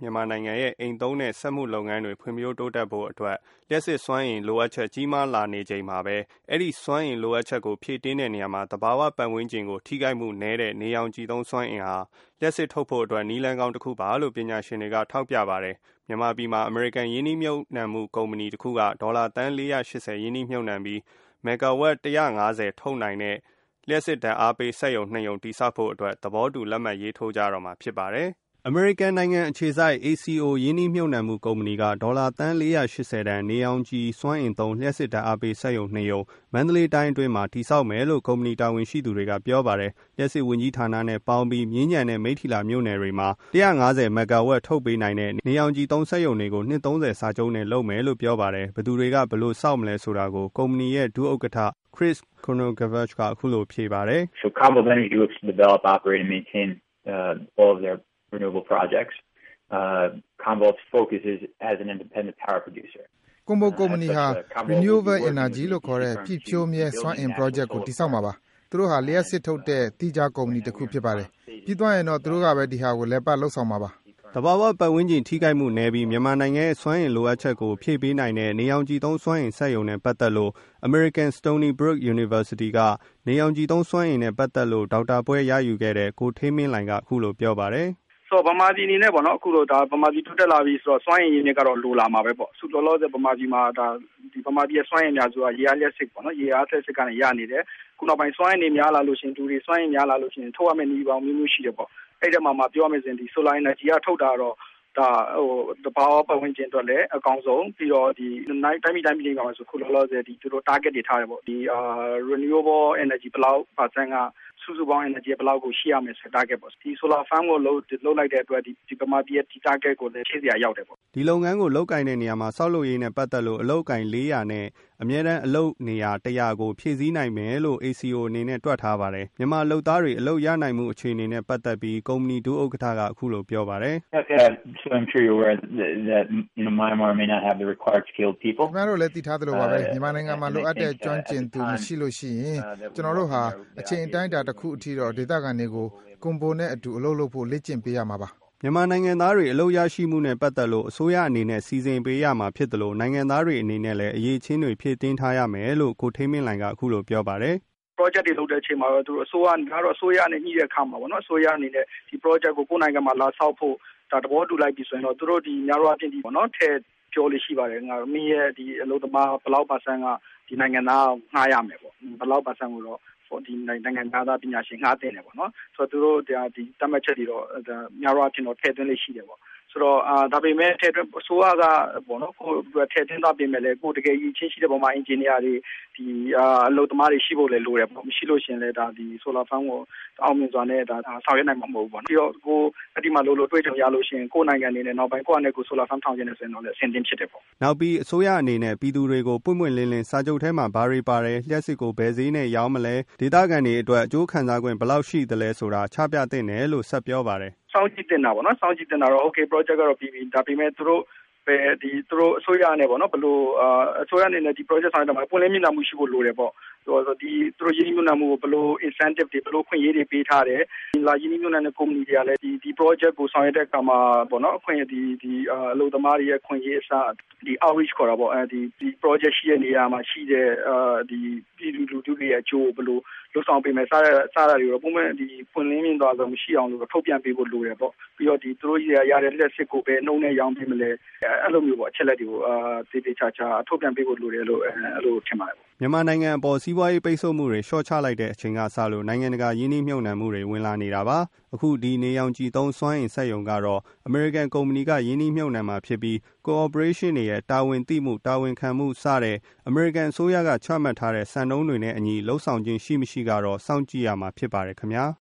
မြန်မာနိုင်ငံရဲ့အိမ်သုံးတဲ့စက်မှုလုပ်ငန်းတွေဖွံ့ဖြိုးတိုးတက်ဖို့အတွက်လျှပ်စစ်စွမ်းအင်လိုအပ်ချက်ကြီးမားလာနေချိန်မှာပဲအဲ့ဒီစွမ်းအင်လိုအပ်ချက်ကိုဖြည့်တင်းတဲ့နေရာမှာသဘာဝပတ်ဝန်းကျင်ကိုထိခိုက်မှုနည်းတဲ့နေရောင်ခြည်သုံးစွမ်းအင်ဟာလျှပ်စစ်ထုတ်ဖို့အတွက်နည်းလမ်းကောင်းတစ်ခုပါလို့ပညာရှင်တွေကထောက်ပြပါတယ်မြန်မာပြည်မှာအမေရိကန်ယင်းနှိမ့်မြုပ်နှံမှုကုမ္ပဏီတစ်ခုကဒေါ်လာသန်း480ရင်းနှီးမြုပ်နှံပြီးမဂါဝက်150ထုတ်နိုင်တဲ့လျှပ်စစ်ဓာတ်အားပေးစက်ရုံ2ရုံတည်ဆောက်ဖို့အတွက်သဘောတူလက်မှတ်ရေးထိုးကြတော့မှာဖြစ်ပါတယ်။အမေရိကန်နိုင်ငံအခြေစိုက် ACO ရင်းနှီးမြုပ်နှံမှုကုမ္ပဏီကဒေါ်လာသန်း480တန်နေအောင်ကြီးစွမ်းအင်သုံးလျှပ်စစ်ဓာတ်အားပေးစက်ရုံ2ရုံမန္တလေးတိုင်းအတွင်းမှာတည်ဆောက်မယ်လို့ကုမ္ပဏီတာဝန်ရှိသူတွေကပြောပါတယ်။လျှပ်စစ်ဝန်ကြီးဌာနနဲ့ပေါင်းပြီးမြင်းညံနဲ့မိထီလာမြို့နယ်တွေမှာ150မဂါဝက်ထုတ်ပေးနိုင်တဲ့နေအောင်ကြီးသုံးစက်ရုံတွေကိုနှစ်30စာချုပ်နဲ့လုပ်မယ်လို့ပြောပါတယ်။ဘယ်သူတွေကဘယ်လိုစောက်မလဲဆိုတာကိုကုမ္ပဏီရဲ့ဒုဥက္ကဋ္ဌChris Konogavach ကအခုလိုဖြေပါတယ် So Commonwealth Energy looks to develop, operate and maintain all of their renewable projects. Commonwealth's focus is as an independent power producer. ကွန်ဘိုကုမ္ပဏီဟာ Renewable Energy လို့ခေါ်တဲ့ပြည်ဖြိုးမြဲစွမ်းအင် project ကိုတည်ဆောက်မှာပါ။သူတို့ဟာလျှပ်စစ်ထုတ်တဲ့တိကျကုမ္ပဏီတစ်ခုဖြစ်ပါတယ်။ပြီးသွားရင်တော့သူတို့ကပဲဒီဟာကိုလက်ပတ်လှုပ်ဆောင်မှာပါ။တဘာဝပတ်ဝန်းကျင်ထိခိုက်မှုနည်းပြီးမြန်မာနိုင်ငံရဲ့စွမ်းအင်လိုအပ်ချက်ကိုဖြည့်ပေးနိုင်တဲ့နေအောင်ကြည်သုံးစွမ်းအင်စက်ရုံနဲ့ပတ်သက်လို့ American Stony Brook University ကနေအောင်ကြည်သုံးစွမ်းအင်နဲ့ပတ်သက်လို့ဒေါက်တာပွဲရယူခဲ့တဲ့ကိုထေးမင်းလိုင်ကအခုလိုပြောပါတယ်။ဆိုဗမာပြည်နေနဲ့ပေါ့နော်အခုတော့ဒါဗမာပြည်ထွက်တက်လာပြီဆိုတော့စွမ်းအင်ရင်းမြစ်ကတော့လိုလာမှာပဲပေါ့။စုလောလောဆယ်ဗမာပြည်မှာဒါဒီဗမာပြည်ရဲ့စွမ်းအင်များဆိုတာရေအားလျှပ်စစ်ပေါ့နော်ရေအားလျှပ်စစ်ကနေရနေတယ်။ခုနောက်ပိုင်းစွမ်းအင်တွေများလာလို့ရှိရင်လူတွေစွမ်းအင်များလာလို့ရှိရင်ထုတ်ရမယ့်နည်းပေါင်းမျိုးရှိတယ်ပေါ့။အဲ့ဒီမှာပြောရမယ်ဆိုရင်ဒီ solar energy ကထုတ်တာတော့ဒါတဘာဝပတ်ဝန်းကျင်အတွက်လည်းအကောင်းဆုံးပြီးတော့ဒီတိုင်းပြည်လေးပါမယ်ဆိုခုလောလောဆယ်ဒီသူတို့ target တွေထားတယ်ပေါ့ဒီrenewable energy ဘယ်လောက် percent ကစုစုပေါင်း energy ဘယ်လောက်ကိုရှိရမယ်ဆို target ပေါ့ဒီ solar farm ကိုလုပ်လိုက်တဲ့အတွက်ဒီပမာပြည်ရဲ့ဒီ target ကိုလည်းဖြည့်စရာရောက်တယ်ပေါ့ဒီလုပ်ငန်းကိုလုပ်ကိုင်တဲ့နေရာမှာစောက်လုပ်ရေးနဲ့ပတ်သက်လို့အလုပ်ကိုင်400နဲ့အမြဲတမ်းအလုပ်နေရာ100ကိုဖြည့်ဆည်းနိုင်မယ်လို့ ACO အနေနဲ့တွက်ထားပါတယ်မြန်မာလုပ်သားတွေအလုပ်ရနိုင်မှုအခြေအနေနဲ့ပတ်သက်ပြီးကုမ္ပဏီဒုဥက္ကဋ္ဌကအခုလိုပြောပါတယ် So I'm sure you're aware that Myanmar may not have the required skilled people. ကျွန်တော်တို့လည်းသိထားသလိုပါပဲမြန်မာနိုင်ငံမှာလိုအပ်တဲ့ကျွမ်းကျင်သူမရှိလို့ရှိရင်ကျွန်တော်တို့ဟာအချိန်အတိုင်းအတာတစ်ခုအထိတော့ဒေသခံတွေကိုကွန်ဘိုနဲ့အတူအလုပ်လုပ်ဖို့လေ့ကျင့်ပေးရမှာပါမြန်မာနိုင်ငံသားတွေအလုပ်ရရှိမှုနဲ့ပတ်သက်လို့အစိုးရအနေနဲ့စီစဉ်ပေးရမှာဖြစ်တယ်လို့နိုင်ငံသားတွေအနေနဲ့လည်းအရေးချင်းတွေဖြည့်တင်းထားရမယ်လို့ကိုထေးမင်းလိုင်ကအခုလိုပြောပါတယ် project တွေလုပ်တဲ့အချိန်မှာတော့သူတို့အစိုးရကတော့အစိုးရနဲ့ညှိတဲ့အခါမှာပေါ့နော်အစိုးရအနေနဲ့ဒီ project ကိုကိုယ်နိုင်ငံမှာလာဆောက်ဖို့ဒါတဘောတူလိုက်ပြီဆိုရင်တော့သူတို့ဒီများတော့အပြင်ဒီပေါ့နော်ထဲပြောလို့ရှိပါတယ်ငါမင်းရဲ့ဒီအလုပ်သမားဘယ်လောက်%ကဒီနိုင်ငံသားငှားရမယ်ပေါ့ဘယ်လောက်%ကိုတော့ဒီနိုင်ငံသားပညာရှင်ငှားတင်တယ်ပေါ့နော်ဆိုတော့သူတို့ဒီတတ်မှတ်ချက်တွေတော့များတော့အပြင်တော့ထည့်သွင်းလေးရှိတယ်ပေါ့ဆိုတော့ဒါပေမဲ့ထည့်သွင်းအစိုးရကပေါ့နော်ကိုထည့်သွင်းသွားပြင်မဲ့လေကိုတကယ်ကြီးချင်းရှိတဲ့ပုံမှာ engineer တွေဒီအလုပ်သမားတွေရှိဖို့လည်းလိုတယ်ပေါ့မရှိလို့ရှင်လည်းဒါဒီ solar farm ကိုအောင်မြင်စွာနဲ့ဒါဆောင်ရွက်နိုင်မှာမဟုတ်ဘူးပေါ့ပြီးတော့ကိုအဒီမှာလိုတွေ့ကြုံရလို့ရှင်ကိုနိုင်ငံအနေနဲ့နောက်ပိုင်းကိုအနေနဲ့ကို solar farm ထောင်ကျင်နေဆိုရင်တော့လည်းအဆင်သင့်ဖြစ်တယ်ပေါ့နောက်ပြီးအစိုးရအနေနဲ့ပြည်သူတွေကိုပွင့်ပွင့်လင်းလင်းစာချုပ်ထဲမှာဘာတွေပါတယ်လျှက်စစ်ကိုဘယ်ဈေးနဲ့ရောင်းမလဲဒေသခံတွေအတွက်အကျိုးခံစား권ဘယ်လောက်ရှိသလဲဆိုတာချပြသင့်တယ်လို့ဆက်ပြောပါတယ်စောင့်ကြည့်တင်တာပေါ့နော်စောင့်ကြည့်တင်တာတော့ okay project ကတော့ပြီးပြီဒါပေမဲ့သူတို့ပဲဒီသူတို့အစိုးရနဲ့ပေါ့နော်ဘယ်လိုအစိုးရအနေနဲ့ဒီ project ဆောင်ရွက်မှာပွင့်လင်းမြင်သာမှုရှိဖို့လိုတယ်ပေါ့ဆိုဒီသူတို့ရင်းနှီးမြှုပ်နှံမှုကိုဘယ်လို incentive တွေဘယ်လိုခွင့်ရေးတွေပေးထားတယ်ဒီလာရင်းနှီးမြှုပ်နှံတဲ့ company တွေကလည်းဒီ project ကိုဆောင်ရွက်တဲ့အခါမှာပေါ့နော်အခွင့်အရေးဒီအလုပ်သမားတွေရဲ့ခွင့်ရေးအစားဒီ outreach ခေါ်တာပေါ့ဒီ project ရှိတဲ့နေရာမှာရှိတဲ့ဒီပြည်သူလူထုတွေရဲ့အကျိုးဘယ်လိုလုပ်ဆောင်ပေးမယ်စတာတွေတော့ပုံမှန်ဒီပွင့်လင်းမြင်သာစွာမရှိအောင်လို့ထုတ်ပြန်ပေးဖို့လိုတယ်ပေါ့ပြီးတော့ဒီသူတို့ရတဲ့လက်စစ်ကိုပဲနှုံးနဲ့ရောင်းပေးမလဲအဲ့လိုမျိုးပေါ့အချက်လက်တွေကိုတေးသေးချာချာထုတ်ပြန်ပေးဖို့လိုတယ်လို့အဲ့လိုထင်ပါတယ်မြန်မာနိုင်ငံအပေါ်စီးပွားရေးပိတ်ဆို့မှုတွေရှော့ချလိုက်တဲ့အချိန်ကစလို့နိုင်ငံတကာယင်းနှိမ့်မြုပ်နှံမှုတွေဝင်လာနေတာပါအခုဒီနေရောင်ကြည်သုံးစွမ်းအင်စက်ရုံကတော့ American ကုမ္ပဏီကယင်းနှိမ့်မြုပ်နှံမှာဖြစ်ပြီး Cooperation တွေရဲ့တာဝန်သိမှုတာဝန်ခံမှုစတဲ့ American အစိုးရကချမှတ်ထားတဲ့စံနှုန်းတွေနဲ့အညီလှုပ်ဆောင်ခြင်းရှိမရှိကတော့စောင့်ကြည့်ရမှာဖြစ်ပါတယ်ခင်ဗျာ